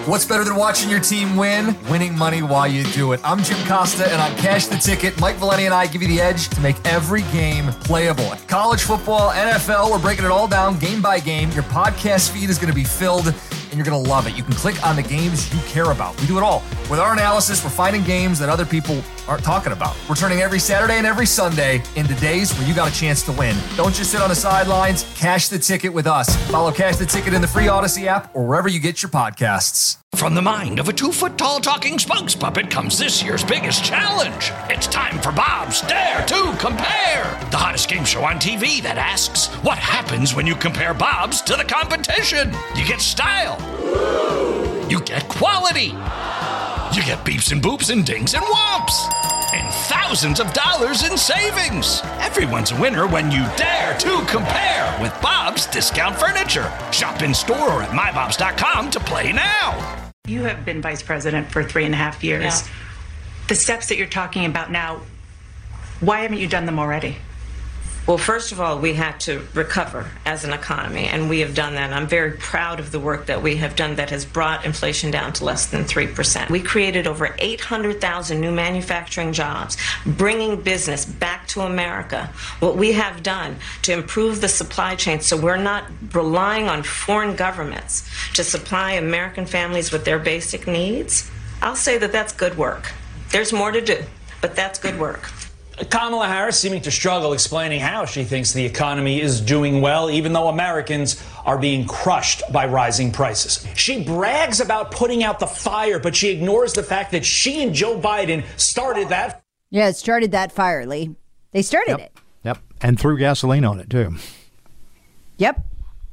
What's better than watching your team win? Winning money while you do it. I'm Jim Costa, and on Cash the Ticket, Mike Valeni and I give you the edge to make every game playable. College football, NFL, we're breaking it all down game by game. Your podcast feed is going to be filled, and you're going to love it. You can click on the games you care about. We do it all. With our analysis, we're finding games that other people aren't talking about. We're turning every Saturday and every Sunday into days where you got a chance to win. Don't just sit on the sidelines. Cash the Ticket with us. Follow Cash the Ticket in the free Odyssey app or wherever you get your podcasts. From the mind of a 2-foot-tall talking spokes puppet comes this year's biggest challenge. It's time for Bob's Dare to Compare, the hottest game show on TV that asks, what happens when you compare Bob's to the competition? You get style. You get quality. You get beeps and boops and dings and whomps. And thousands of dollars in savings. Everyone's a winner when you dare to compare with Bob's Discount Furniture. Shop in store or at mybobs.com to play now. You have been vice president for 3.5 years. Yeah. The steps that you're talking about now, why haven't you done them already? Well, first of all, we had to recover as an economy, and we have done that. I'm very proud of the work that we have done that has brought inflation down to less than 3%. We created over 800,000 new manufacturing jobs, bringing business back to America. What we have done to improve the supply chain so we're not relying on foreign governments to supply American families with their basic needs, I'll say that that's good work. There's more to do, but that's good work. Kamala Harris seeming to struggle explaining how she thinks the economy is doing well, even though Americans are being crushed by rising prices. She brags about putting out the fire, but she ignores the fact that she and Joe Biden started that. Yeah, it started that fire, Lee. They started it. Yep. And threw gasoline on it, too. Yep.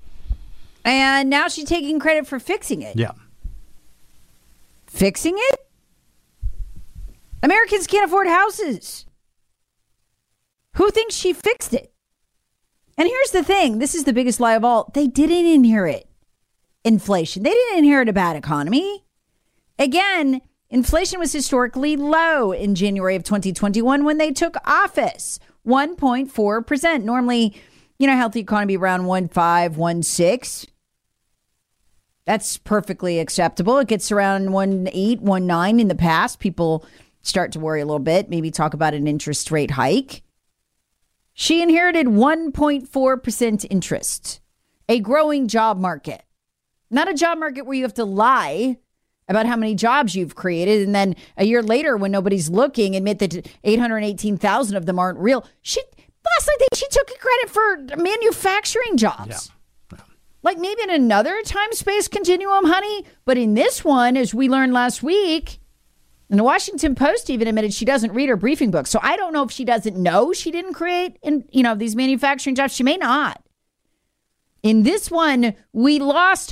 And now she's taking credit for fixing it. Yeah. Fixing it? Americans can't afford houses. Who thinks she fixed it? And here's the thing. This is the biggest lie of all. They didn't inherit inflation. They didn't inherit a bad economy. Again, inflation was historically low in January of 2021 when they took office. 1.4%. Normally, healthy economy around 1.5, 1.6. That's perfectly acceptable. It gets around 1.8, 1.9 in the past. People start to worry a little bit, maybe talk about an interest rate hike. She inherited 1.4% interest, a growing job market, not a job market where you have to lie about how many jobs you've created. And then a year later, when nobody's looking, admit that 818,000 of them aren't real. Last night, she took credit for manufacturing jobs. Yeah. Like maybe in another time-space continuum, honey. But in this one, as we learned last week, and the Washington Post even admitted she doesn't read her briefing book. So I don't know if she doesn't know she didn't create, these manufacturing jobs. She may not. In this one, we lost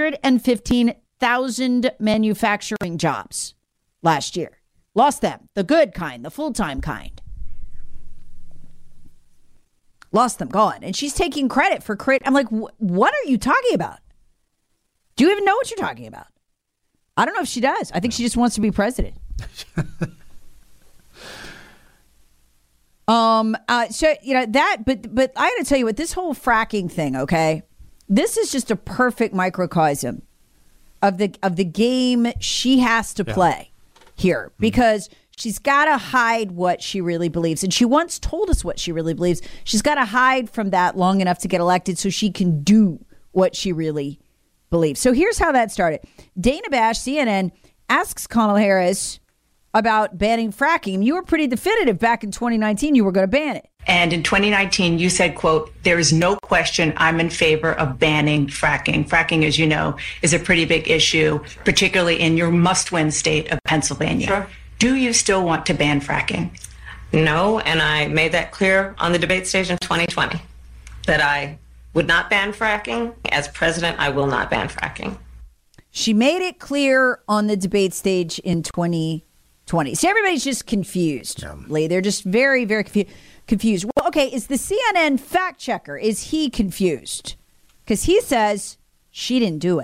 115,000 manufacturing jobs last year. Lost them. The good kind, the full-time kind. Lost them, gone. And she's taking credit for I'm like, what are you talking about? Do you even know what you're talking about? I don't know if she does. I think she just wants to be president. But I got to tell you what, this whole fracking thing, okay? This is just a perfect microcosm of the game she has to play here, because she's got to hide what she really believes. And she once told us what she really believes. She's got to hide from that long enough to get elected so she can do what she really believes. So here's how that started. Dana Bash, CNN, asks Kamala Harris about banning fracking. You were pretty definitive back in 2019. You were going to ban it. And in 2019, you said, quote, there is no question I'm in favor of banning fracking. Fracking, as you know, is a pretty big issue, particularly in your must-win state of Pennsylvania. Sure. Do you still want to ban fracking? No, and I made that clear on the debate stage in 2020 that I would not ban fracking. As president, I will not ban fracking. She made it clear on the debate stage in 2020. See, everybody's just confused, Lee. They're just very, very confused. Well, okay, is the CNN fact checker, is he confused? Because he says she didn't do it.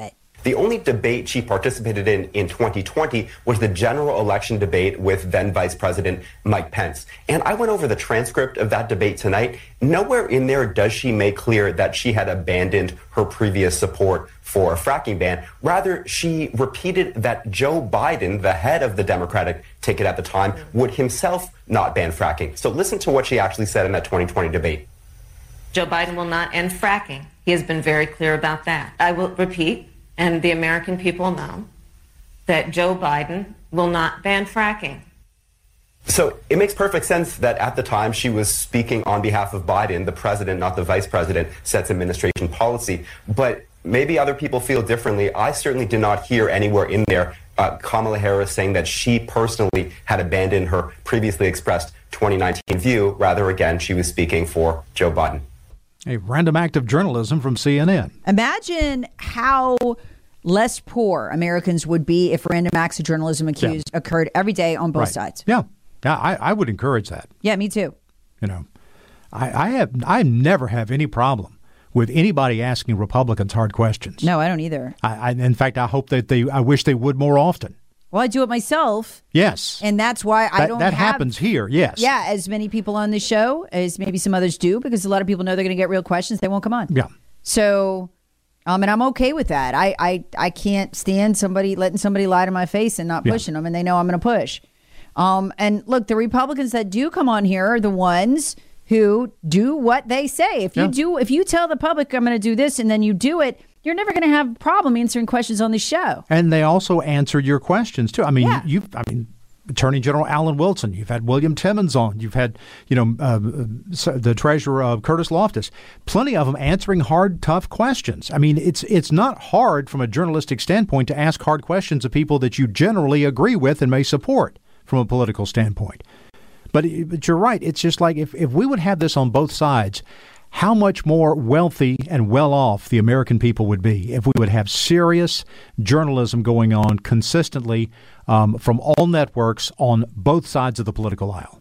The only debate she participated in 2020 was the general election debate with then Vice President Mike Pence. And I went over the transcript of that debate tonight. Nowhere in there does she make clear that she had abandoned her previous support for a fracking ban. Rather, she repeated that Joe Biden, the head of the Democratic ticket at the time, would himself not ban fracking. So listen to what she actually said in that 2020 debate. Joe Biden will not end fracking. He has been very clear about that. I will repeat, and the American people know, that Joe Biden will not ban fracking. So it makes perfect sense that at the time she was speaking on behalf of Biden, the president, not the vice president, sets administration policy. But maybe other people feel differently. I certainly did not hear anywhere in there Kamala Harris saying that she personally had abandoned her previously expressed 2019 view. Rather, again, she was speaking for Joe Biden. A random act of journalism from CNN. Imagine how less poor Americans would be if random acts of journalism occurred every day on both sides. Yeah. I would encourage that. Yeah, me too. You know, I never have any problem with anybody asking Republicans hard questions. No, I don't either. In fact, I hope that I wish they would more often. Well, I do it myself. Yes. And that's why I don't That happens here, yes. Yeah, as many people on this show as maybe some others do, because a lot of people know they're going to get real questions. They won't come on. Yeah. So, and I'm okay with that. I can't stand letting somebody lie to my face and not pushing them, and they know I'm going to push. And look, the Republicans that do come on here are the ones who do what they say. If you tell the public I'm going to do this and then you do it, you're never going to have a problem answering questions on the show. And they also answer your questions too. I mean, Attorney General Alan Wilson, you've had William Timmons on, you've had, the Treasurer Curtis Loftus, plenty of them answering hard, tough questions. I mean, it's not hard from a journalistic standpoint to ask hard questions of people that you generally agree with and may support from a political standpoint. But you're right. It's just like if we would have this on both sides, how much more wealthy and well-off the American people would be if we would have serious journalism going on consistently from all networks on both sides of the political aisle.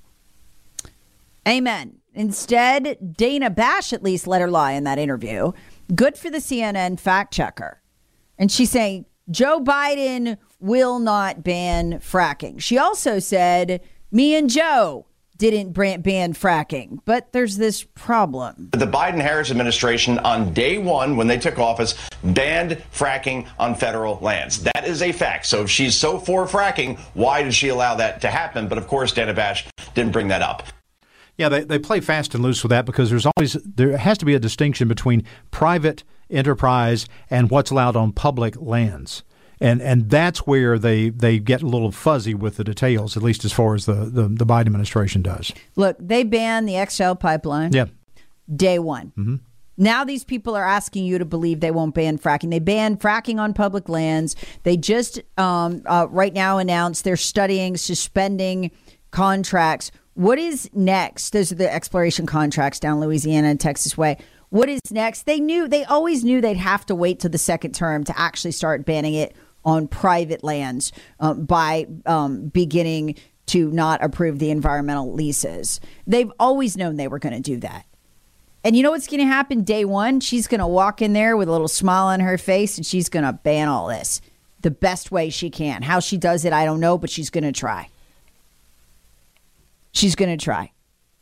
Amen. Instead, Dana Bash at least let her lie in that interview. Good for the CNN fact checker. And she's saying Joe Biden will not ban fracking. She also said, me and Joe didn't ban fracking, but there's this problem. The Biden-Harris administration on day one, when they took office, banned fracking on federal lands. That is a fact. So if she's so for fracking, why did she allow that to happen? But of course, Dana Bash didn't bring that up. Yeah, they play fast and loose with that because there has to be a distinction between private enterprise and what's allowed on public lands. And that's where they get a little fuzzy with the details, at least as far as the Biden administration does. Look, they banned the XL pipeline. Yeah. Day one. Mm-hmm. Now these people are asking you to believe they won't ban fracking. They banned fracking on public lands. They just right now announced they're studying suspending contracts. What is next? Those are the exploration contracts down Louisiana and Texas way. What is next? They always knew they'd have to wait till the second term to actually start banning it on private lands by beginning to not approve the environmental leases. They've always known they were going to do that. And you know what's going to happen day one? She's going to walk in there with a little smile on her face and she's going to ban all this the best way she can. How she does it, I don't know, but she's going to try. She's going to try.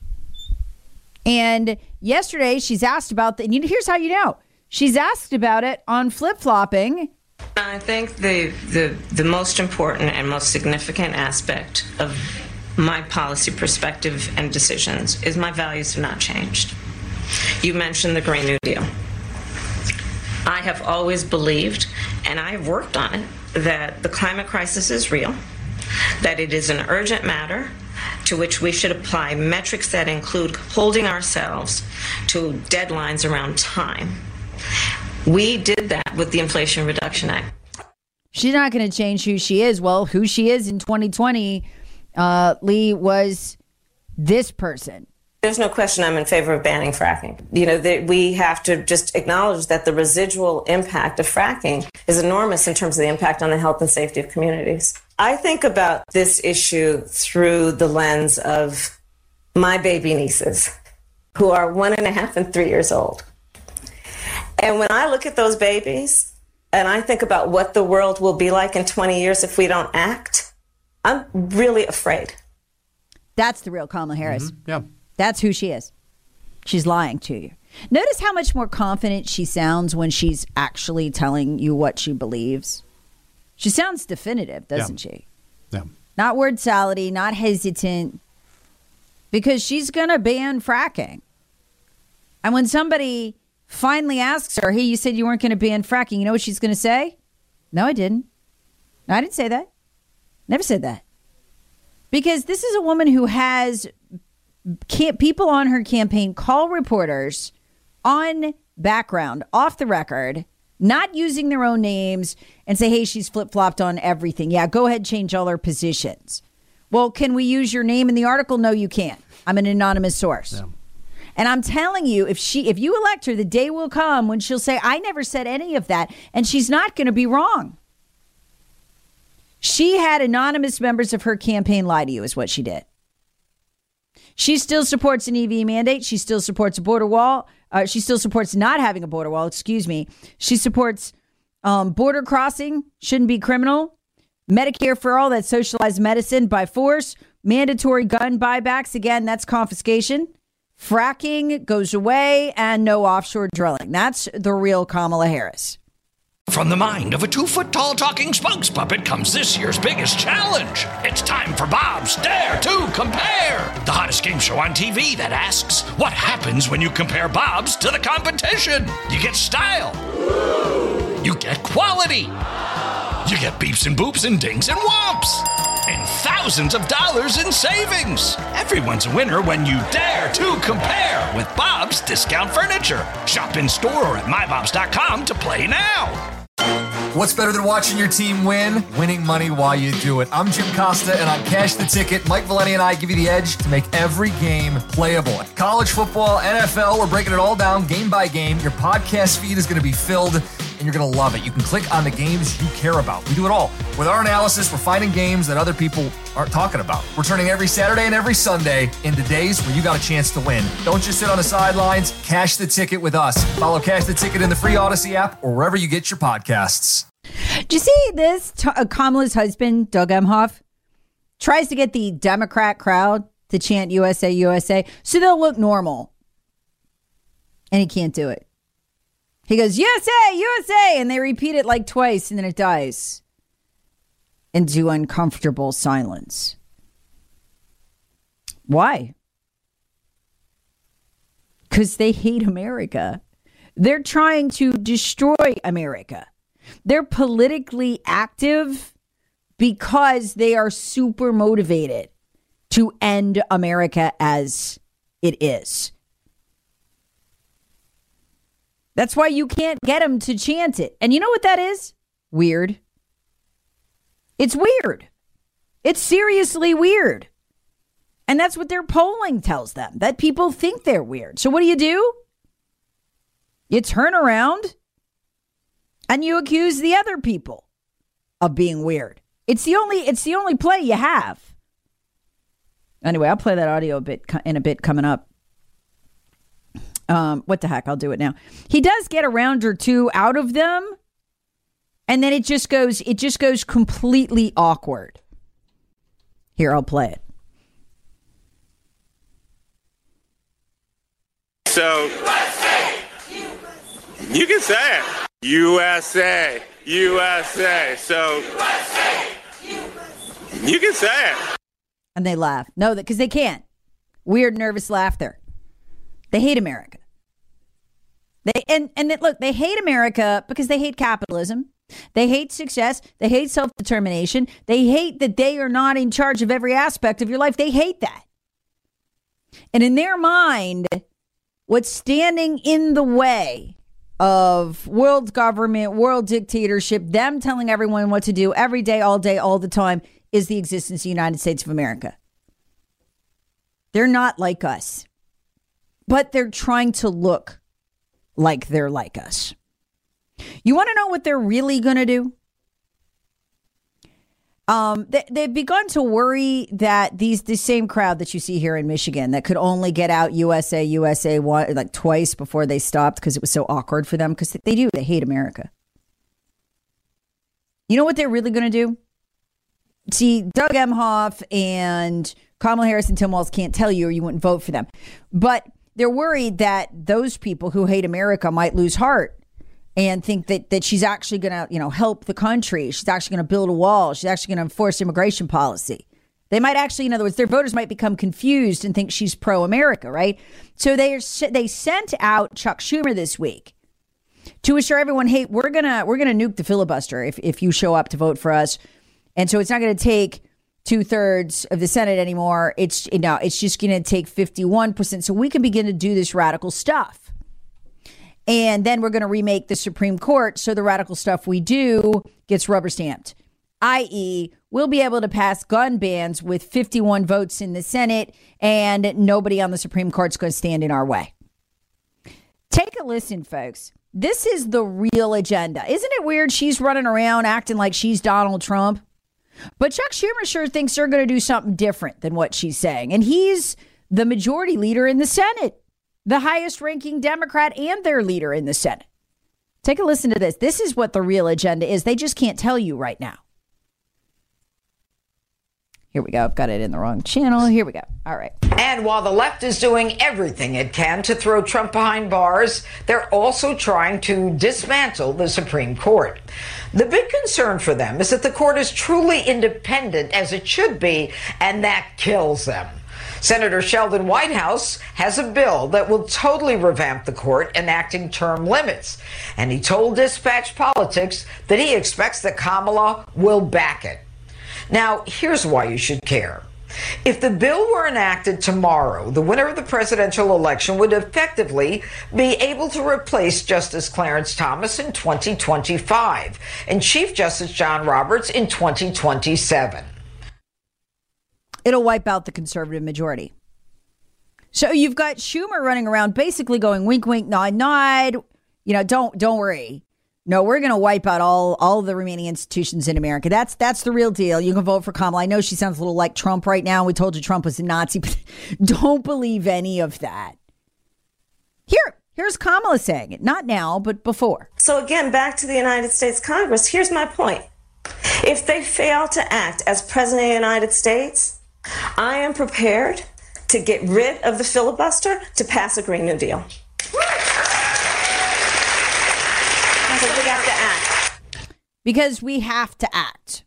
And yesterday she's asked about here's how you know. She's asked about it on flip-flopping. I think the most important and most significant aspect of my policy perspective and decisions is my values have not changed. You mentioned the Green New Deal. I have always believed, and I have worked on it, that the climate crisis is real, that it is an urgent matter to which we should apply metrics that include holding ourselves to deadlines around time. We did that with the Inflation Reduction Act. She's not going to change who she is. Well, who she is in 2020, Lee, was this person. There's no question I'm in favor of banning fracking. We have to just acknowledge that the residual impact of fracking is enormous in terms of the impact on the health and safety of communities. I think about this issue through the lens of my baby nieces, who are 1.5 and 3 years old. And when I look at those babies, and I think about what the world will be like in 20 years if we don't act, I'm really afraid. That's the real Kamala Harris. Mm-hmm. Yeah. That's who she is. She's lying to you. Notice how much more confident she sounds when she's actually telling you what she believes. She sounds definitive, doesn't she? Yeah. Not word salady, not hesitant, because she's going to ban fracking. And when somebody finally asks her, hey, you said you weren't going to ban fracking, you know what she's going to say? No, I didn't. No, I didn't say that. Never said that. Because this is a woman who has people on her campaign call reporters on background, off the record, not using their own names, and say, hey, she's flip-flopped on everything. Yeah, go ahead, change all her positions. Well, can we use your name in the article? No, you can't. I'm an anonymous source. Yeah. And I'm telling you, if you elect her, the day will come when she'll say, I never said any of that, and she's not going to be wrong. She had anonymous members of her campaign lie to you is what she did. She still supports an EV mandate. She still supports a border wall. She still supports not having a border wall. She supports border crossing. Shouldn't be criminal. Medicare for all. That's socialized medicine by force. Mandatory gun buybacks. Again, that's confiscation. Fracking goes away and no offshore drilling. That's the real Kamala Harris. From the mind of a 2-foot-tall talking spokes puppet comes this year's biggest challenge. It's time for Bob's Dare to Compare, the hottest game show on TV that asks, what happens when you compare Bob's to the competition? You get style. You get quality. You get beeps and boops and dings and whomps. And thousands of dollars in savings. Everyone's a winner when you dare to compare with Bob's Discount Furniture. Shop in store or at mybobs.com to play now. What's better than watching your team win? Winning money while you do it. I'm Jim Costa, and on Cash the Ticket, Mike Valeni and I give you the edge to make every game playable. College football, NFL, we're breaking it all down game by game. Your podcast feed is going to be filled, and you're going to love it. You can click on the games you care about. We do it all. With our analysis, we're finding games that other people aren't talking about. We're turning every Saturday and every Sunday into days where you got a chance to win. Don't just sit on the sidelines. Cash the Ticket with us. Follow Cash the Ticket in the free Odyssey app or wherever you get your podcasts. Do you see this? Kamala's husband, Doug Emhoff, tries to get the Democrat crowd to chant USA, USA, so they'll look normal. And he can't do it. He goes, USA, USA, and they repeat it like twice, and then it dies into uncomfortable silence. Why? Because they hate America. They're trying to destroy America. They're politically active because they are super motivated to end America as it is. That's why you can't get them to chant it. And you know what that is? Weird. It's weird. It's seriously weird. And that's what their polling tells them, that people think they're weird. So what do? You turn around and you accuse the other people of being weird. It's the only play you have. Anyway, I'll play that audio in a bit coming up. What the heck? I'll do it now. He does get a round or two out of them, and then it just goes completely awkward. Here, I'll play it. So you can say it. USA, USA. So you can say it. And they laugh. No, because they can't. Weird, nervous laughter. They hate America. They hate America because they hate capitalism. They hate success. They hate self-determination. They hate that they are not in charge of every aspect of your life. They hate that. And in their mind, what's standing in the way of world government, world dictatorship, them telling everyone what to do every day, all the time, is the existence of the United States of America. They're not like us, but they're trying to look like they're like us. You want to know what they're really going to do? They've begun to worry that the same crowd that you see here in Michigan that could only get out USA, USA like twice before they stopped because it was so awkward for them, because they hate America. You know what they're really going to do? See, Doug Emhoff and Kamala Harris and Tim Walz can't tell you or you wouldn't vote for them. But they're worried that those people who hate America might lose heart and think that she's actually going to, help the country. She's actually going to build a wall. She's actually going to enforce immigration policy. They might actually, in other words, their voters might become confused and think she's pro-America, right? So they sent out Chuck Schumer this week to assure everyone, hey, we're gonna nuke the filibuster if you show up to vote for us. And so it's not going to take 2/3 of the Senate anymore. It's just going to take 51%. So we can begin to do this radical stuff. And then we're going to remake the Supreme Court so the radical stuff we do gets rubber stamped, i.e., we'll be able to pass gun bans with 51 votes in the Senate and nobody on the Supreme Court's going to stand in our way. Take a listen, folks. This is the real agenda. Isn't it weird she's running around acting like she's Donald Trump? But Chuck Schumer sure thinks they're going to do something different than what she's saying. And he's the majority leader in the Senate, the highest ranking Democrat and their leader in the Senate. Take a listen to this. This is what the real agenda is. They just can't tell you right now. Here we go. I've got it in the wrong channel. Here we go. All right. And while the left is doing everything it can to throw Trump behind bars, they're also trying to dismantle the Supreme Court. The big concern for them is that the court is truly independent, as it should be, and that kills them. Senator Sheldon Whitehouse has a bill that will totally revamp the court, enacting term limits. And he told Dispatch Politics that he expects that Kamala will back it. Now, here's why you should care. If the bill were enacted tomorrow, the winner of the presidential election would effectively be able to replace Justice Clarence Thomas in 2025 and Chief Justice John Roberts in 2027. It'll wipe out the conservative majority. So you've got Schumer running around basically going wink, wink, nod, nod. Don't worry. No, we're going to wipe out all the remaining institutions in America. That's the real deal. You can vote for Kamala. I know she sounds a little like Trump right now. We told you Trump was a Nazi, but don't believe any of that. Here's Kamala saying it. Not now, but before. So again, back to the United States Congress. Here's my point. If they fail to act as president of the United States, I am prepared to get rid of the filibuster to pass a Green New Deal. We have to act. Because we have to act.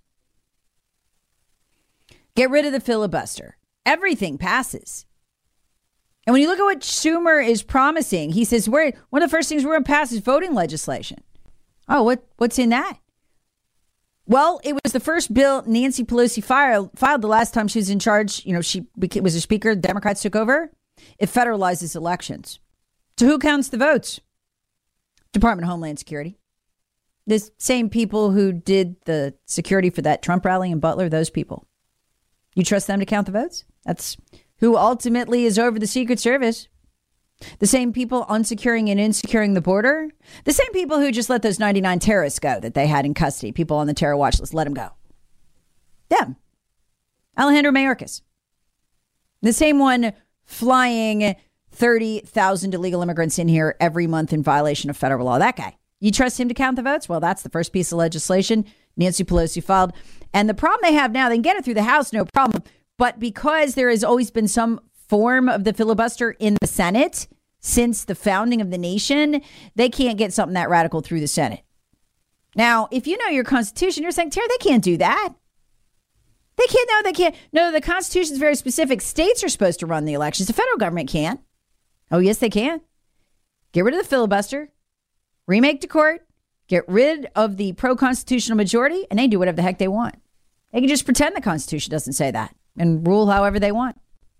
Get rid of the filibuster. Everything passes. And when you look at what Schumer is promising, he says, one of the first things we're going to pass is voting legislation. Oh, what's in that? Well, it was the first bill Nancy Pelosi filed the last time she was in charge. She was a speaker. The Democrats took over. It federalizes elections. So who counts the votes? Department of Homeland Security. The same people who did the security for that Trump rally in Butler, those people. You trust them to count the votes? That's who ultimately is over the Secret Service. The same people unsecuring and insecuring the border. The same people who just let those 99 terrorists go that they had in custody. People on the terror watch list, let them go. Them. Alejandro Mayorkas. The same one flying 30,000 illegal immigrants in here every month in violation of federal law. That guy. You trust him to count the votes? Well, that's the first piece of legislation Nancy Pelosi filed. And the problem they have now, they can get it through the House, no problem. But because there has always been some form of the filibuster in the Senate since the founding of the nation, they can't get something that radical through the Senate. Now, if you know your Constitution, you're saying, Tara, they can't do that. They can't. No, they can't. No, the Constitution is very specific. States are supposed to run the elections. The federal government can't. Oh, yes, they can. Get rid of the filibuster. Remake the court, get rid of the pro-constitutional majority, and they do whatever the heck they want. They can just pretend the Constitution doesn't say that and rule however they want.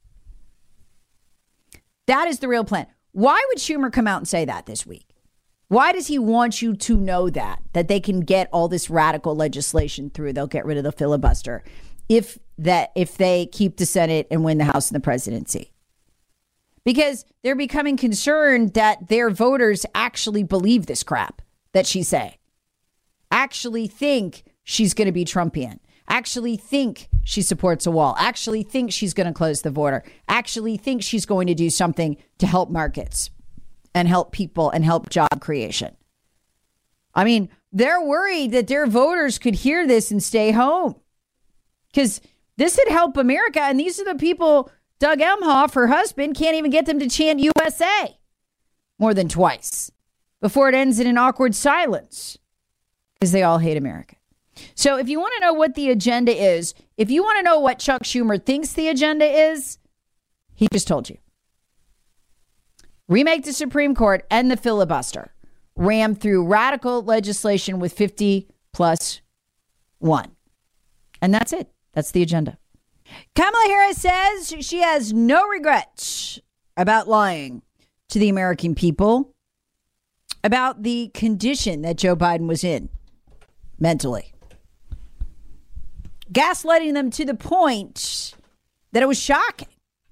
That is the real plan. Why would Schumer come out and say that this week? Why does he want you to know that they can get all this radical legislation through? They'll get rid of the filibuster if they keep the Senate and win the House and the presidency. Because they're becoming concerned that their voters actually believe this crap that she's saying. Actually think she's going to be Trumpian. Actually think she supports a wall. Actually think she's going to close the border. Actually think she's going to do something to help markets and help people and help job creation. I mean, they're worried that their voters could hear this and stay home because this would help America. And these are the people, Doug Emhoff, her husband, can't even get them to chant USA more than twice before it ends in an awkward silence because they all hate America. So if you want to know what the agenda is, if you want to know what Chuck Schumer thinks the agenda is, he just told you. Remake the Supreme Court and the filibuster. Ram through radical legislation with 50+1. And that's it. That's the agenda. Kamala Harris says she has no regrets about lying to the American people about the condition that Joe Biden was in mentally. Gaslighting them to the point that it was shocking.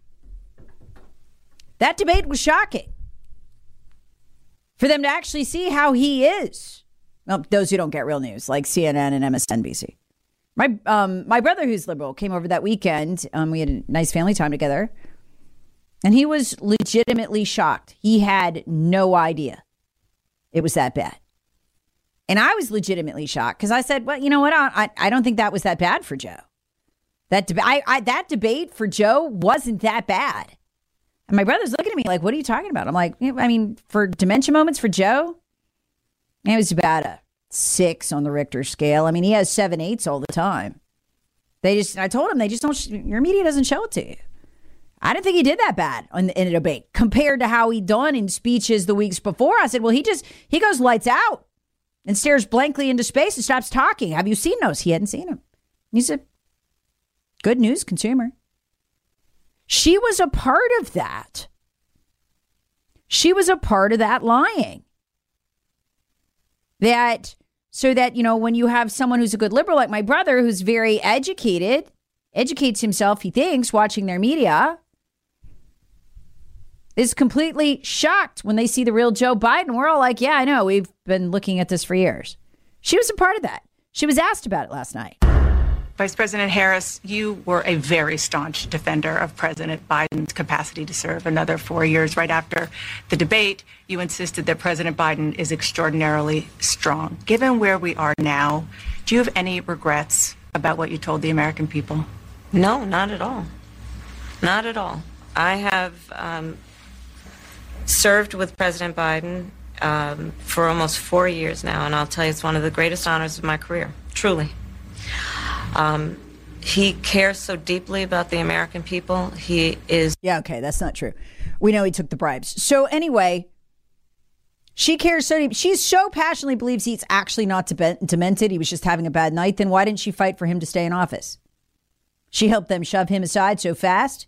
That debate was shocking. For them to actually see how he is. Well, those who don't get real news, like CNN and MSNBC. My brother, who's liberal, came over that weekend. We had a nice family time together. And he was legitimately shocked. He had no idea it was that bad. And I was legitimately shocked because I said, well, you know what? I don't think that was that bad for Joe. That debate for Joe wasn't that bad. And my brother's looking at me like, what are you talking about? I'm like, I mean, for dementia moments for Joe, it was about a 6 on the Richter scale. I mean, he has 7/8 all the time. I told him, your media doesn't show it to you. I didn't think he did that bad in a debate compared to how he done in speeches the weeks before. I said, well, he goes lights out and stares blankly into space and stops talking. Have you seen those? He hadn't seen them. He's a good news consumer. She was a part of that. She was a part of that lying. So that, when you have someone who's a good liberal like my brother, who's very educated, educates himself, he thinks, watching their media, is completely shocked when they see the real Joe Biden. We're all like, yeah, I know. We've been looking at this for years. She was a part of that. She was asked about it last night. Vice President Harris, you were a very staunch defender of President Biden's capacity to serve another 4 years. Right after the debate, you insisted that President Biden is extraordinarily strong. Given where we are now, do you have any regrets about what you told the American people? No, not at all. Not at all. I have served with President Biden for almost 4 years now, and I'll tell you, it's one of the greatest honors of my career, truly. He cares so deeply about the American people. He is. Yeah, okay, that's not true. We know he took the bribes. So anyway, she cares so deep. She so passionately believes he's actually not demented. He was just having a bad night. Then why didn't she fight for him to stay in office? She helped them shove him aside so fast.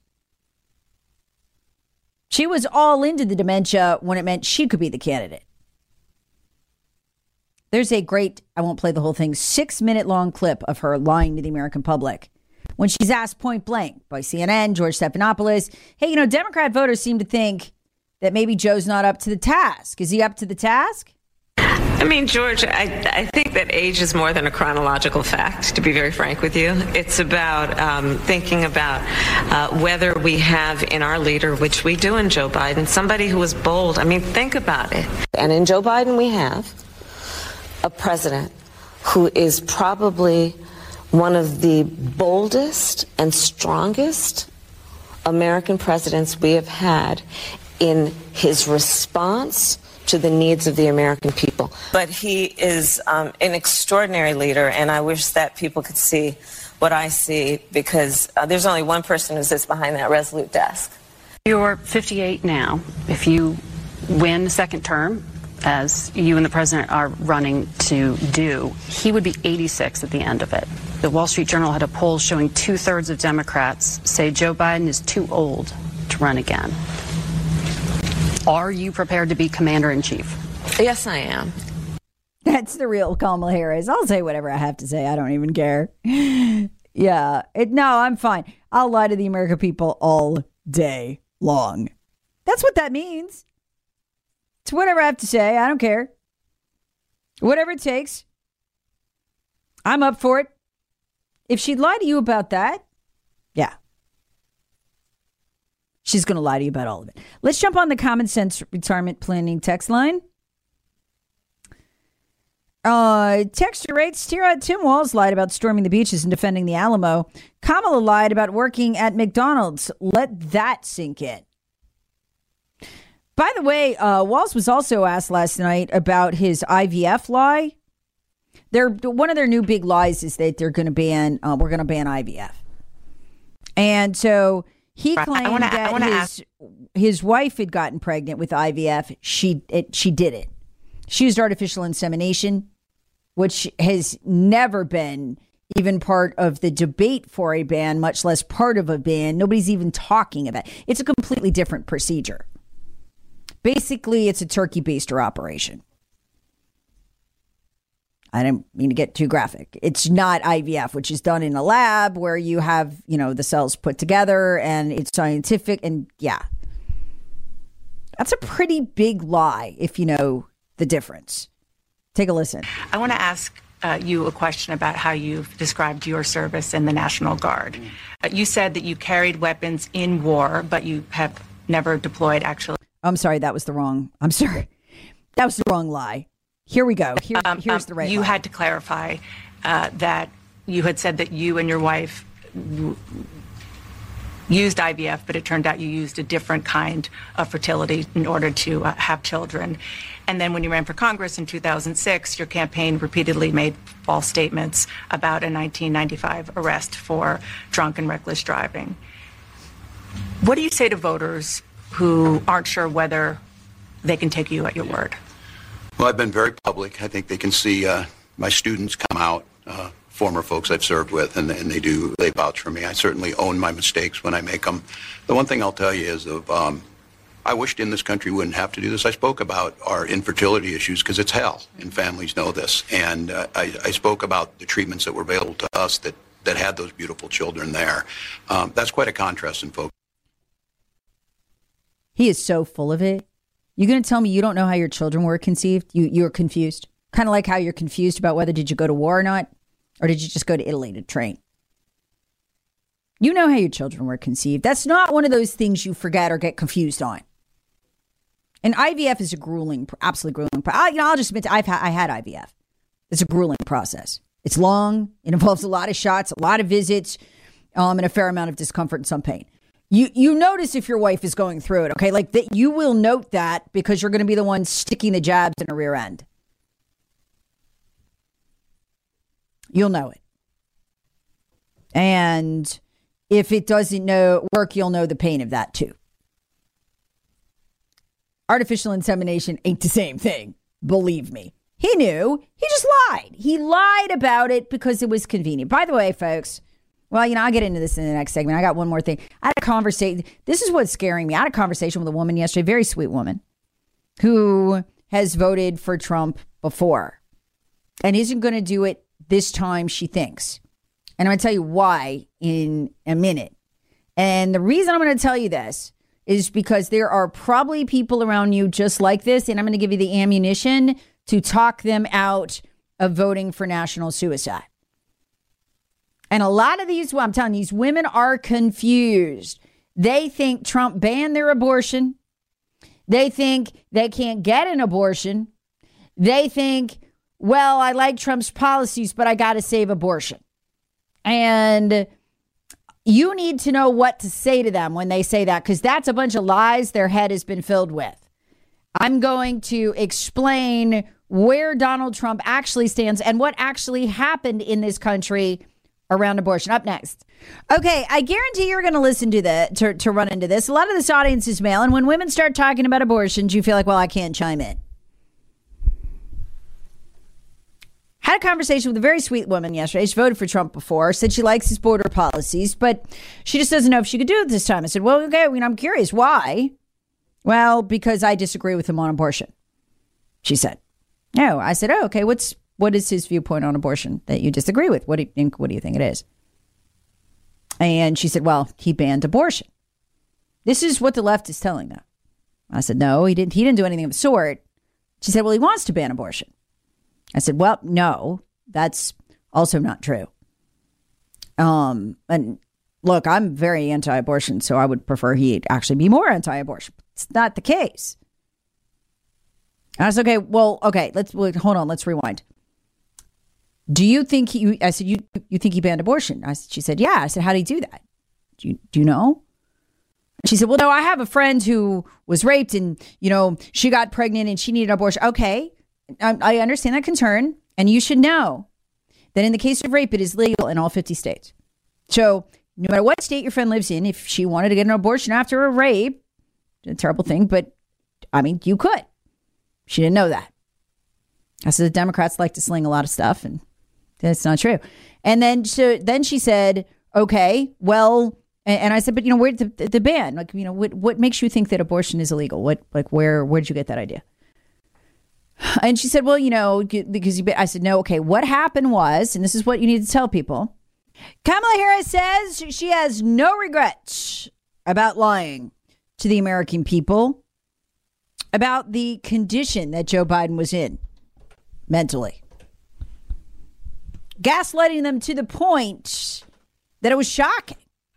She was all into the dementia when it meant she could be the candidate. There's a great, I won't play the whole thing, 6-minute long clip of her lying to the American public when she's asked point blank by CNN, George Stephanopoulos, hey, Democrat voters seem to think that maybe Joe's not up to the task. Is he up to the task? I mean, George, I think that age is more than a chronological fact, to be very frank with you. It's about thinking about whether we have in our leader, which we do in Joe Biden, somebody who is bold. I mean, think about it. And in Joe Biden, we have a president who is probably one of the boldest and strongest American presidents we have had in his response to the needs of the American people. But he is an extraordinary leader, and I wish that people could see what I see, because there's only one person who sits behind that resolute desk. You're 58 now. If you win the second term, as you and the president are running to do, he would be 86 at the end of it. The Wall Street Journal had a poll showing 2/3 of Democrats say Joe Biden is too old to run again. Are you prepared to be commander-in-chief? Yes, I am. That's the real Kamala Harris. I'll say whatever I have to say. I don't even care. Yeah. No, I'm fine. I'll lie to the American people all day long. That's what that means. It's whatever I have to say. I don't care. Whatever it takes. I'm up for it. If she'd lie to you about that, yeah. She's going to lie to you about all of it. Let's jump on the Common Sense Retirement Planning text line. Texture rates, Tim Walz lied about storming the beaches and defending the Alamo. Kamala lied about working at McDonald's. Let that sink in. By the way, Walz was also asked last night about his IVF lie. One of their new big lies is that they're going to ban, we're going to ban IVF. And so he claimed that his wife had gotten pregnant with IVF. She did it. She used artificial insemination, which has never been even part of the debate for a ban, much less part of a ban. Nobody's even talking about it. It's a completely different procedure. Basically, it's a turkey baster operation. I didn't mean to get too graphic. It's not IVF, which is done in a lab where you have, the cells put together and it's scientific. And yeah, that's a pretty big lie if you know the difference. Take a listen. I want to ask you a question about how you've described your service in the National Guard. You said that you carried weapons in war, but you have never deployed actually. I'm sorry, that was the wrong lie. Here we go. Here's the right lie. You had to clarify that you had said that you and your wife used IVF, but it turned out you used a different kind of fertility in order to have children. And then when you ran for Congress in 2006, your campaign repeatedly made false statements about a 1995 arrest for drunk and reckless driving. What do you say to voters who aren't sure whether they can take you at your word? Well, I've been very public. I think they can see my students come out, former folks I've served with, and they vouch for me. I certainly own my mistakes when I make them. The one thing I'll tell you is I wished in this country wouldn't have to do this. I spoke about our infertility issues because it's hell, and families know this. And I spoke about the treatments that were available to us that had those beautiful children there. That's quite a contrast in folks. He is so full of it. You're going to tell me you don't know how your children were conceived? You're confused? Kind of like how you're confused about whether did you go to war or not? Or did you just go to Italy to train? You know how your children were conceived. That's not one of those things you forget or get confused on. And IVF is a grueling, absolutely grueling. I'll just admit I had IVF. It's a grueling process. It's long. It involves a lot of shots, a lot of visits, and a fair amount of discomfort and some pain. You notice if your wife is going through it, okay? Like that, you will note that because you're going to be the one sticking the jabs in her rear end. You'll know it. And if it doesn't work, you'll know the pain of that too. Artificial insemination ain't the same thing. Believe me. He knew. He just lied. He lied about it because it was convenient. By the way, folks, well, I'll get into this in the next segment. I got one more thing. I had a conversation. This is what's scaring me. I had a conversation with a woman yesterday, a very sweet woman, who has voted for Trump before and isn't going to do it this time, she thinks. And I'm going to tell you why in a minute. And the reason I'm going to tell you this is because there are probably people around you just like this, and I'm going to give you the ammunition to talk them out of voting for national suicide. And a lot of these, I'm telling you, these women are confused. They think Trump banned their abortion. They think they can't get an abortion. They think, well, I like Trump's policies, but I got to save abortion. And you need to know what to say to them when they say that, because that's a bunch of lies their head has been filled with. I'm going to explain where Donald Trump actually stands and what actually happened in this country around abortion. Up next. Okay, I guarantee you're going to listen to run into this. A lot of this audience is male, and when women start talking about abortions, you feel like, well, I can't chime in. Had a conversation with a very sweet woman yesterday. She voted for Trump before, said she likes his border policies, but she just doesn't know if she could do it this time. I said, well, okay, I'm curious. Why? Well, because I disagree with him on abortion, she said. No, I said, oh, okay, what is his viewpoint on abortion that you disagree with? What do you think it is? And she said, well, he banned abortion. This is what the left is telling them. I said, no, he didn't do anything of the sort. She said, well, he wants to ban abortion. I said, well, no, that's also not true. And look, I'm very anti-abortion, so I would prefer he'd actually be more anti-abortion. It's not the case. And I said, okay, hold on, let's rewind. do you think I said, you think he banned abortion? She said, yeah. I said, how did he do that? Do you know? She said, well, no, I have a friend who was raped and, she got pregnant and she needed an abortion. Okay. I understand that concern. And you should know that in the case of rape, it is legal in all 50 states. So no matter what state your friend lives in, if she wanted to get an abortion after a rape, a terrible thing, but you could. She didn't know that. I said, the Democrats like to sling a lot of stuff, and that's not true. And then she said, okay, well, and I said, but where's the ban? Like, what makes you think that abortion is illegal? Where did you get that idea? And she said, well, because I said, no, okay, what happened was, and this is what you need to tell people. Kamala Harris says she has no regrets about lying to the American people about the condition that Joe Biden was in mentally. Gaslighting them to the point that it was shocking.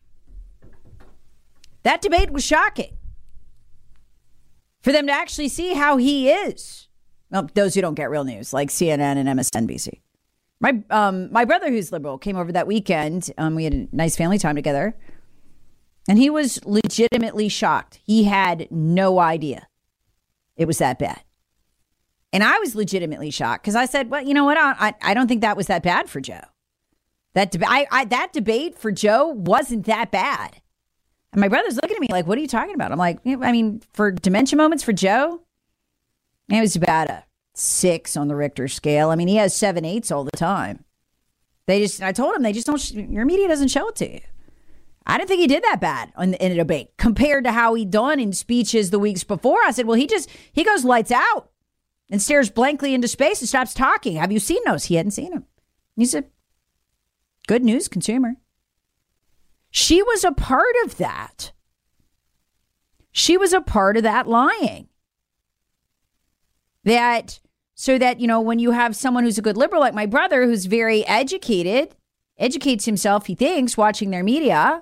That debate was shocking. For them to actually see how he is. Well, those who don't get real news, like CNN and MSNBC. My brother, who's liberal, came over that weekend. We had a nice family time together. And he was legitimately shocked. He had no idea it was that bad. And I was legitimately shocked because I said, well, you know what? I don't think that was that bad for Joe. That debate for Joe wasn't that bad. And my brother's looking at me like, what are you talking about? I'm like, for dementia moments for Joe, it was about a 6 on the Richter scale. He has 7/8 all the time. I told him, your media doesn't show it to you. I didn't think he did that bad in a debate compared to how he done in speeches the weeks before. I said, well, he goes lights out and stares blankly into space and stops talking. Have you seen those? He hadn't seen them. He's a good news consumer. She was a part of that. She was a part of that lying. So that, when you have someone who's a good liberal like my brother, who's very educated, educates himself, he thinks, watching their media,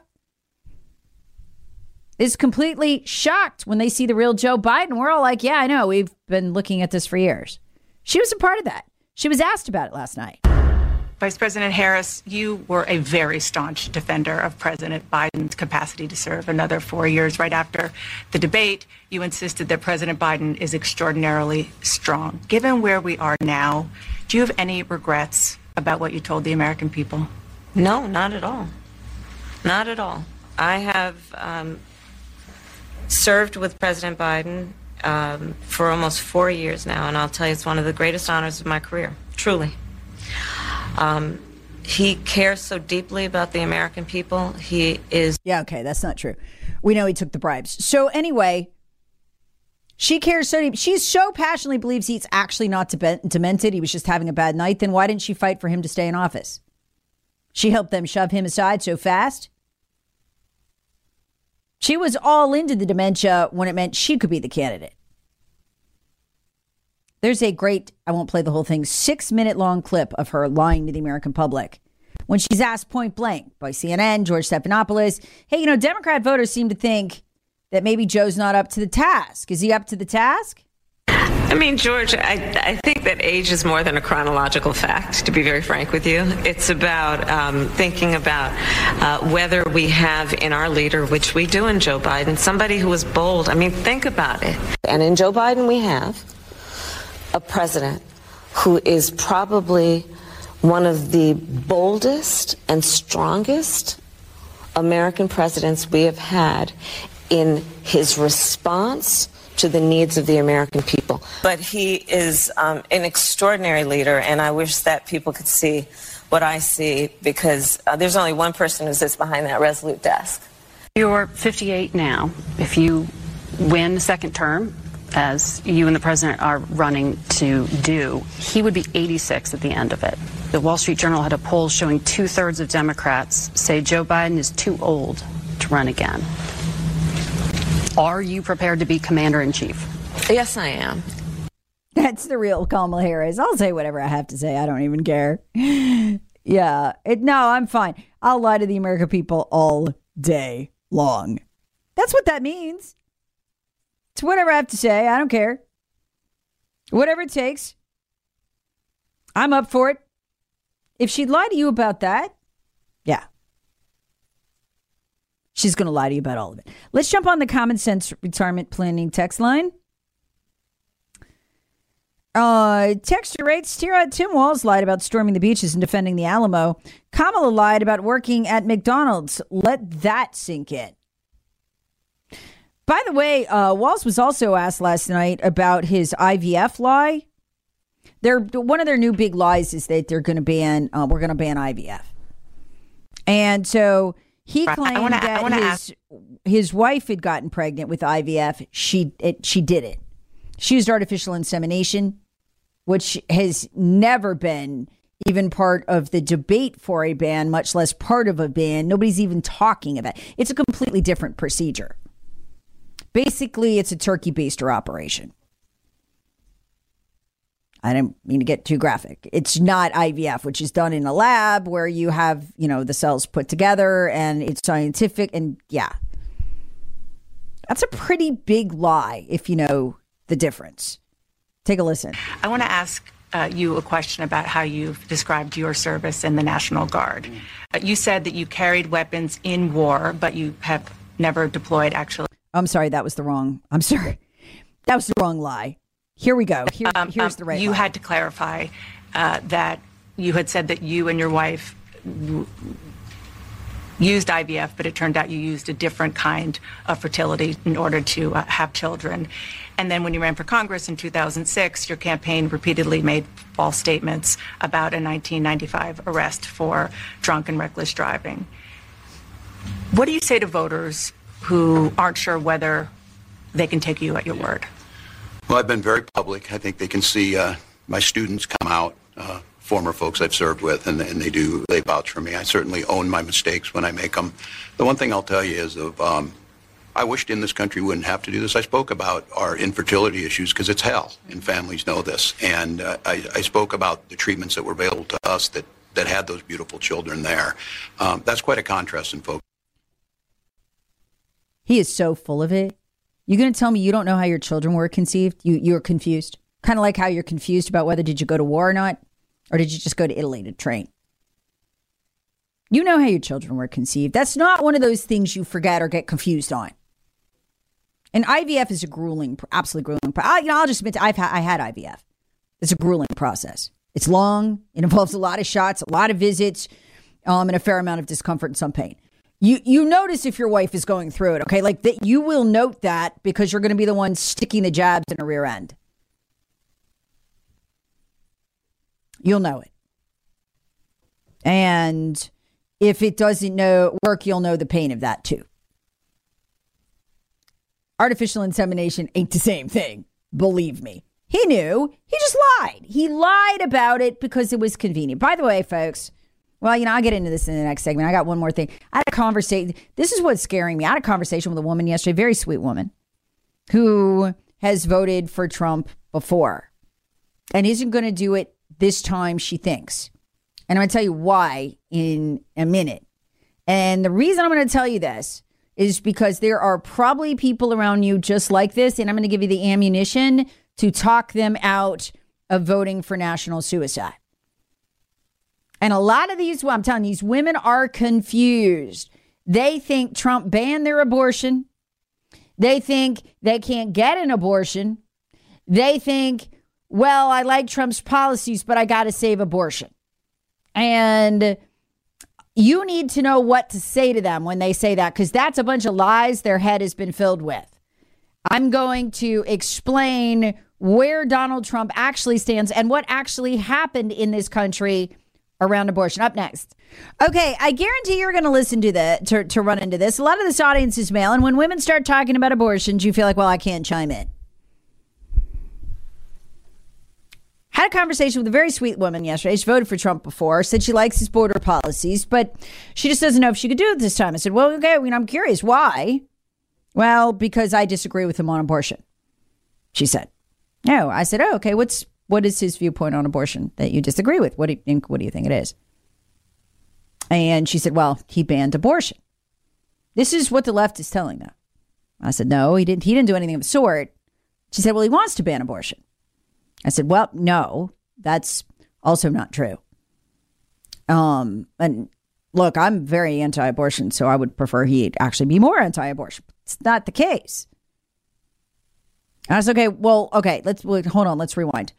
is completely shocked when they see the real Joe Biden. We're all like, yeah, I know. We've been looking at this for years. She was a part of that. She was asked about it last night. Vice President Harris, you were a very staunch defender of President Biden's capacity to serve another 4 years. Right after the debate, you insisted that President Biden is extraordinarily strong. Given where we are now, do you have any regrets about what you told the American people? No, not at all. Not at all. I have served with President Biden for almost 4 years now, and I'll tell you, it's one of the greatest honors of my career, truly. He cares so deeply about the American people. He is. Yeah, okay, that's not true. We know he took the bribes. So anyway, she cares so deep. She so passionately believes he's actually not demented. He was just having a bad night. Then why didn't she fight for him to stay in office? She helped them shove him aside so fast. She was all into the dementia when it meant she could be the candidate. There's a great, I won't play the whole thing, 6-minute long clip of her lying to the American public when she's asked point blank by CNN, George Stephanopoulos, hey, Democrat voters seem to think that maybe Joe's not up to the task. Is he up to the task? George, I think that age is more than a chronological fact, to be very frank with you. It's about thinking about whether we have in our leader, which we do in Joe Biden, somebody who is bold. Think about it. And in Joe Biden, we have a president who is probably one of the boldest and strongest American presidents we have had in his response to the needs of the American people. But he is an extraordinary leader, and I wish that people could see what I see, because there's only one person who sits behind that resolute desk. You're 58 now. If you win second term, as you and the president are running to do, he would be 86 at the end of it. The Wall Street Journal had a poll showing 2/3 of Democrats say Joe Biden is too old to run again. Are you prepared to be commander-in-chief? Yes, I am. That's the real Kamala Harris. I'll say whatever I have to say. I don't even care. Yeah. No, I'm fine. I'll lie to the American people all day long. That's what that means. It's whatever I have to say. I don't care. Whatever it takes. I'm up for it. If she'd lie to you about that, yeah. She's going to lie to you about all of it. Let's jump on the Common Sense Retirement Planning text line. Texture rates, Tim Walz lied about storming the beaches and defending the Alamo. Kamala lied about working at McDonald's. Let that sink in. By the way, Walz was also asked last night about his IVF lie. One of their new big lies is that we're going to ban IVF. And so he claimed that his wife had gotten pregnant with IVF. She did it. She used artificial insemination, which has never been even part of the debate for a ban, much less part of a ban. Nobody's even talking about it. It's a completely different procedure. Basically, it's a turkey baster operation. I didn't mean to get too graphic. It's not IVF, which is done in a lab where you have, the cells put together and it's scientific. And yeah, that's a pretty big lie if you know the difference. Take a listen. I want to ask you a question about how you've described your service in the National Guard. You said that you carried weapons in war, but you have never deployed actually. I'm sorry, that was the wrong lie. Here we go. Here's the right lie. You had to clarify that you had said that you and your wife used IVF, but it turned out you used a different kind of fertility in order to have children. And then when you ran for Congress in 2006, your campaign repeatedly made false statements about a 1995 arrest for drunk and reckless driving. What do you say to voters who aren't sure whether they can take you at your word? Well, I've been very public. I think they can see my students come out, former folks I've served with, and they vouch for me. I certainly own my mistakes when I make them. The one thing I'll tell you is I wished in this country wouldn't have to do this. I spoke about our infertility issues because it's hell, and families know this. And I spoke about the treatments that were available to us that had those beautiful children there. That's quite a contrast in folks. He is so full of it. You're going to tell me you don't know how your children were conceived? You're confused? Kind of like how you're confused about whether did you go to war or not? Or did you just go to Italy to train? You know how your children were conceived. That's not one of those things you forget or get confused on. And IVF is a grueling, absolutely grueling. I'll just admit I had IVF. It's a grueling process. It's long. It involves a lot of shots, a lot of visits, and a fair amount of discomfort and some pain. You notice if your wife is going through it, okay? Like that, you will note that because you're going to be the one sticking the jabs in her rear end. You'll know it. And if it doesn't work, you'll know the pain of that too. Artificial insemination ain't the same thing. Believe me. He knew. He just lied. He lied about it because it was convenient. By the way, folks, well, I'll get into this in the next segment. I got one more thing. I had a conversation. This is what's scaring me. I had a conversation with a woman yesterday, a very sweet woman, who has voted for Trump before and isn't going to do it this time, she thinks. And I'm going to tell you why in a minute. And the reason I'm going to tell you this is because there are probably people around you just like this, and I'm going to give you the ammunition to talk them out of voting for national suicide. And a lot of these, I'm telling you, these women are confused. They think Trump banned their abortion. They think they can't get an abortion. They think, well, I like Trump's policies, but I got to save abortion. And you need to know what to say to them when they say that, because that's a bunch of lies their head has been filled with. I'm going to explain where Donald Trump actually stands and what actually happened in this country around abortion. Up next. Okay, I guarantee you're going to listen to run into this. A lot of this audience is male, and when women start talking about abortions, you feel like, well, I can't chime in. Had a conversation with a very sweet woman yesterday. She voted for Trump before, said she likes his border policies, but she just doesn't know if she could do it this time. I said, well, okay, I'm curious. Why? Well, because I disagree with him on abortion, she said. No, I said, oh, okay, what is his viewpoint on abortion that you disagree with? What do you think it is? And she said, well, he banned abortion. This is what the left is telling them. I said, no, he didn't do anything of the sort. She said, well, he wants to ban abortion. I said, well, no, that's also not true. And look, I'm very anti-abortion, so I would prefer he actually be more anti-abortion. It's not the case. And I said, okay, hold on, let's rewind.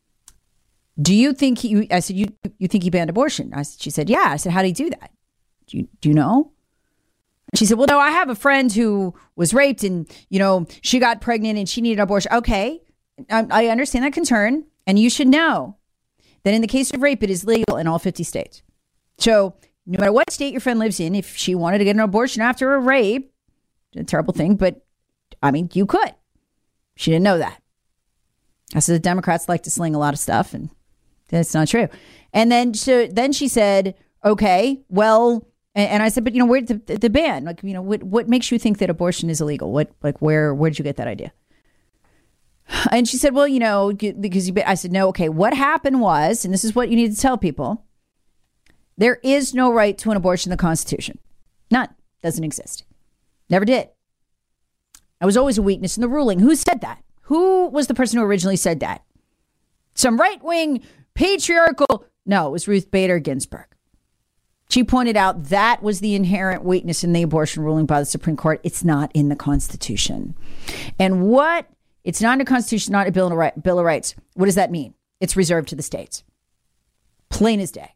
Do you think I said, you think he banned abortion? She said, yeah. I said, how did he do that? Do you know? She said, well, no, I have a friend who was raped and, she got pregnant and she needed an abortion. Okay, I understand that concern. And you should know that in the case of rape, it is legal in all 50 states. So no matter what state your friend lives in, if she wanted to get an abortion after a rape, a terrible thing, but you could. She didn't know that. I said, the Democrats like to sling a lot of stuff, and that's not true. And then she said, okay, well, and I said, but where's the ban? Like, what makes you think that abortion is illegal? Where did you get that idea? And she said, well, because I said, no, okay, what happened was, and this is what you need to tell people, there is no right to an abortion in the Constitution. None. Doesn't exist. Never did. It was always a weakness in the ruling. Who said that? Who was the person who originally said that? Some right-wing patriarchal. No, it was Ruth Bader Ginsburg. She pointed out that was the inherent weakness in the abortion ruling by the Supreme Court. It's not in the Constitution. And it's not in the Constitution, not a Bill of Rights. What does that mean? It's reserved to the states. Plain as day.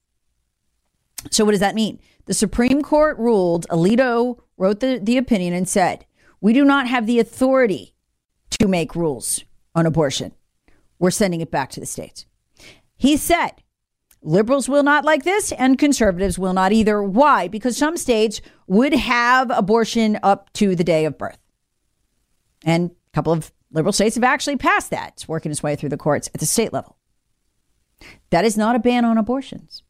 So what does that mean? The Supreme Court ruled, Alito wrote the opinion and said, we do not have the authority to make rules on abortion. We're sending it back to the states. He said, liberals will not like this and conservatives will not either. Why? Because some states would have abortion up to the day of birth. And a couple of liberal states have actually passed that. It's working its way through the courts at the state level. That is not a ban on abortions.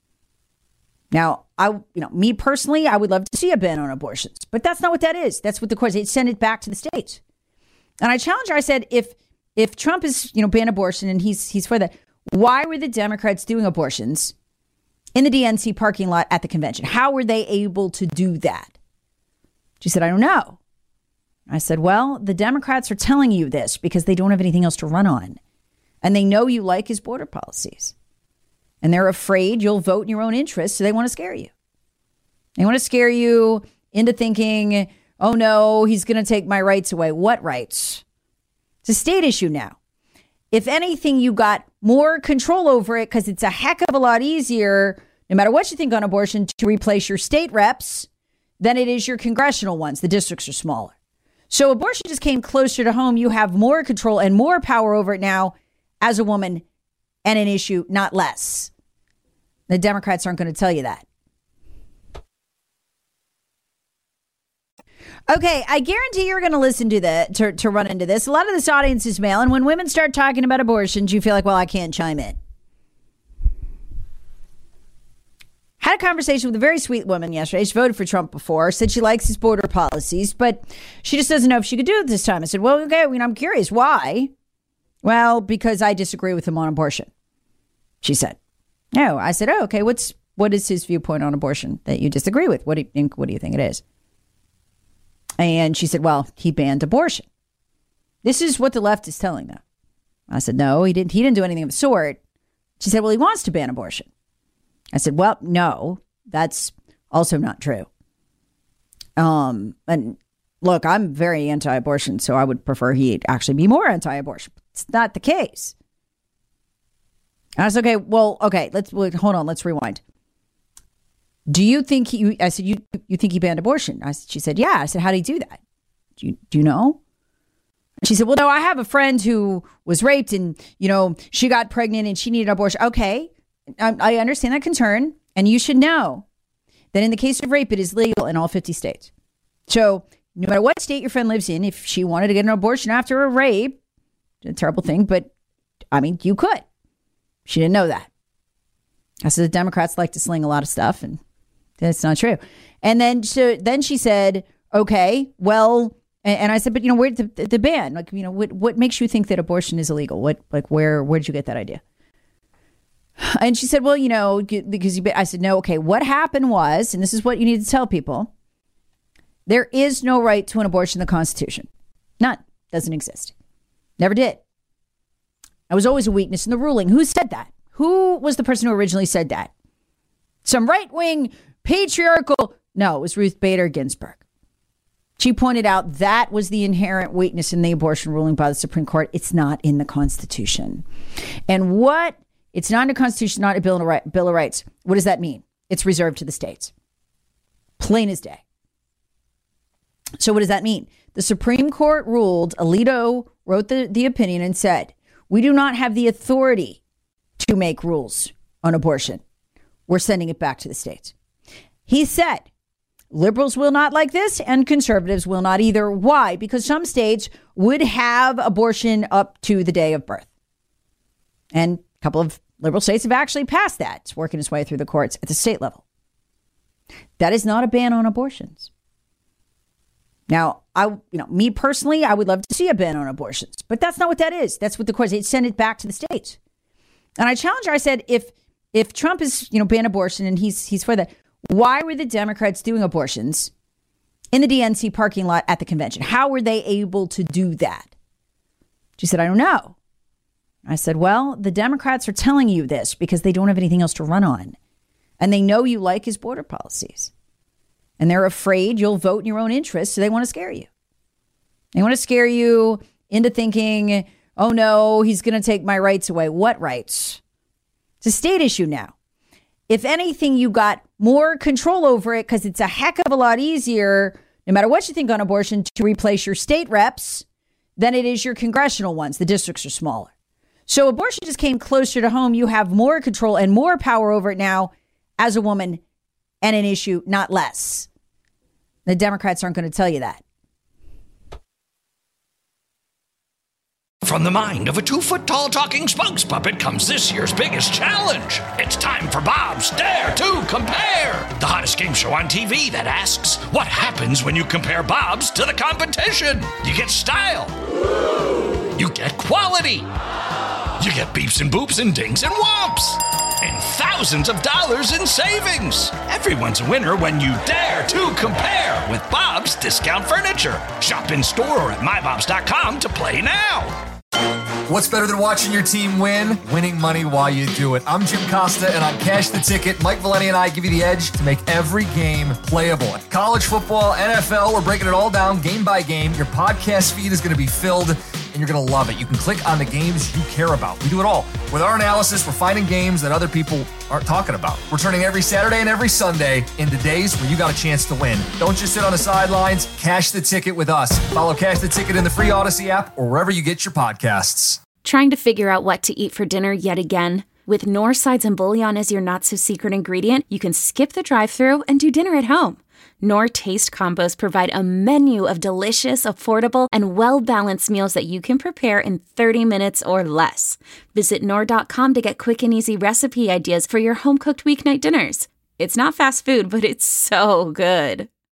Now, me personally, I would love to see a ban on abortions, but that's not what that is. That's what the courts, they send it back to the states. And I challenged her. I said, if Trump is, ban abortion and he's for that, why were the Democrats doing abortions in the DNC parking lot at the convention? How were they able to do that? She said, I don't know. I said, well, the Democrats are telling you this because they don't have anything else to run on. And they know you like his border policies. And they're afraid you'll vote in your own interest, so they want to scare you. They want to scare you into thinking, oh, no, he's going to take my rights away. What rights? It's a state issue now. If anything, you got more control over it because it's a heck of a lot easier, no matter what you think on abortion, to replace your state reps than it is your congressional ones. The districts are smaller. So abortion just came closer to home. You have more control and more power over it now as a woman and an issue, not less. The Democrats aren't going to tell you that. Okay, I guarantee you're going to listen to run into this. A lot of this audience is male, and when women start talking about abortions, you feel like, well, I can't chime in. Had a conversation with a very sweet woman yesterday. She voted for Trump before, said she likes his border policies, but she just doesn't know if she could do it this time. I said, well, okay, I'm curious. Why? Well, because I disagree with him on abortion, she said. No, I said, oh, okay, what is his viewpoint on abortion that you disagree with? What do you think it is? And she said, well, he banned abortion. This is what the left is telling them. I said, no, he didn't do anything of the sort. She said, well, he wants to ban abortion. I said, well, no, that's also not true. And look, I'm very anti-abortion, so I would prefer he actually be more anti-abortion. It's not the case. And I said, okay, hold on, let's rewind. Do you think I said, you think he banned abortion? She said, yeah. I said, how did he do that? Do you know? She said, well, no, I have a friend who was raped and, she got pregnant and she needed an abortion. Okay, I understand that concern. And you should know that in the case of rape, it is legal in all 50 states. So no matter what state your friend lives in, if she wanted to get an abortion after a rape, a terrible thing, but you could. She didn't know that. I said, the Democrats like to sling a lot of stuff, and that's not true. And then she said, okay, well, and I said, but where's the ban? Like, what makes you think that abortion is illegal? Where did you get that idea? And she said, well, because I said, no, okay, what happened was, and this is what you need to tell people, there is no right to an abortion in the Constitution. None. Doesn't exist. Never did. It was always a weakness in the ruling. Who said that? Who was the person who originally said that? Some right-wing patriarchal. No, it was Ruth Bader Ginsburg. She pointed out that was the inherent weakness in the abortion ruling by the Supreme Court. It's not in the Constitution. And what? It's not in the Constitution, not a Bill of Rights. What does that mean? It's reserved to the states. Plain as day. So what does that mean? The Supreme Court ruled, Alito wrote the opinion and said, we do not have the authority to make rules on abortion. We're sending it back to the states. He said, liberals will not like this and conservatives will not either. Why? Because some states would have abortion up to the day of birth. And a couple of liberal states have actually passed that. It's working its way through the courts at the state level. That is not a ban on abortions. Now, me personally, I would love to see a ban on abortions, but that's not what that is. That's what the courts, they send it back to the states. And I challenged her. I said, if Trump is, ban abortion and he's for that, why were the Democrats doing abortions in the DNC parking lot at the convention? How were they able to do that? She said, I don't know. I said, well, the Democrats are telling you this because they don't have anything else to run on. And they know you like his border policies. And they're afraid you'll vote in your own interest, so they want to scare you. They want to scare you into thinking, oh no, he's going to take my rights away. What rights? It's a state issue now. If anything, you got more control over it because it's a heck of a lot easier, no matter what you think on abortion, to replace your state reps than it is your congressional ones. The districts are smaller. So abortion just came closer to home. You have more control and more power over it now as a woman and an issue, not less. The Democrats aren't going to tell you that. From the mind of a 2-foot-tall talking spokes puppet comes this year's biggest challenge. It's time for Bob's Dare to Compare, the hottest game show on TV that asks, what happens when you compare Bob's to the competition? You get style. You get quality. You get beeps and boops and dings and whomps. And thousands of dollars in savings. Everyone's a winner when you dare to compare with Bob's Discount Furniture. Shop in store or at mybobs.com to play now. What's better than watching your team win? Winning money while you do it. I'm Jim Costa, and on Cash the Ticket, Mike Valeni and I give you the edge to make every game playable. College football, NFL, we're breaking it all down game by game. Your podcast feed is going to be filled, and you're going to love it. You can click on the games you care about. We do it all. With our analysis, we're finding games that other people aren't talking about. We're turning every Saturday and every Sunday into days where you got a chance to win. Don't just sit on the sidelines. Cash the Ticket with us. Follow Cash the Ticket in the free Odyssey app or wherever you get your podcasts. Trying to figure out what to eat for dinner yet again? With Knorr sides and bouillon as your not-so-secret ingredient, you can skip the drive-thru and do dinner at home. Knorr Taste Combos provide a menu of delicious, affordable, and well-balanced meals that you can prepare in 30 minutes or less. Visit Knorr.com to get quick and easy recipe ideas for your home-cooked weeknight dinners. It's not fast food, but it's so good.